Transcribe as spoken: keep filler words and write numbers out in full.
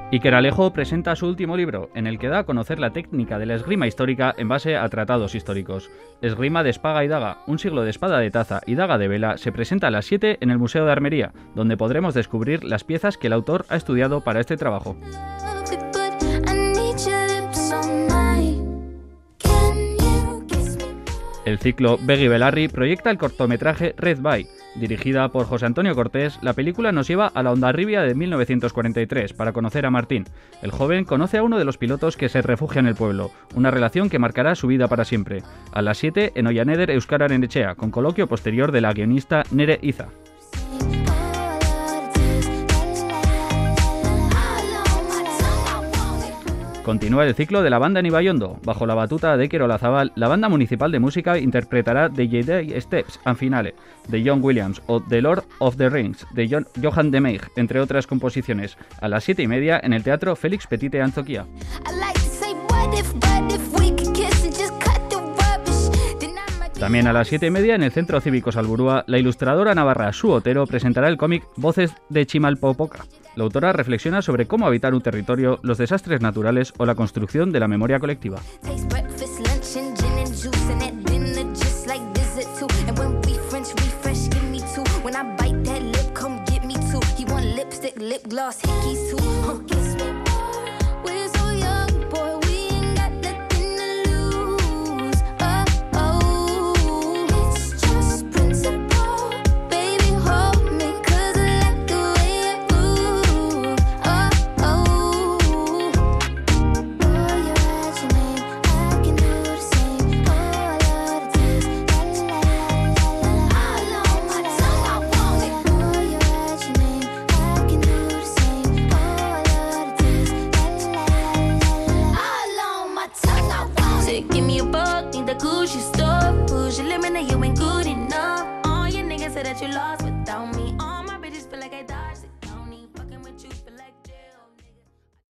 Iker Alejo presenta su último libro, en el que da a conocer la técnica de la esgrima histórica en base a tratados históricos. Esgrima de espada y daga, un siglo de espada de taza y daga de vela, se presenta a las siete en el Museo de Armería, donde podremos descubrir las piezas que el autor ha estudiado para este trabajo. El ciclo Begui Belarri proyecta el cortometraje Red By. Dirigida por José Antonio Cortés, la película nos lleva a la Hondarribia de mil novecientos cuarenta y tres para conocer a Martín. El joven conoce a uno de los pilotos que se refugia en el pueblo, una relación que marcará su vida para siempre. A las siete en Oianeder Euskararen Etxea, con coloquio posterior de la guionista Nere Iza. Continúa el ciclo de la banda en Ibaiondo. Bajo la batuta de Iker Olazabal, la banda municipal de música interpretará The Jedi Steps and Finale, de John Williams, o The Lord of the Rings, de John, Johan de Meij, entre otras composiciones, a las siete y media en el Teatro Félix Petite Antzoquia. También a las siete y media en el Centro Cívico Salburua, la ilustradora navarra Su Otero presentará el cómic Voces de Chimalpopoca. La autora reflexiona sobre cómo habitar un territorio, los desastres naturales o la construcción de la memoria colectiva. Give me a buck, need the Gucci store. Push your limit, you ain't good enough. All your niggas say that you lost without me.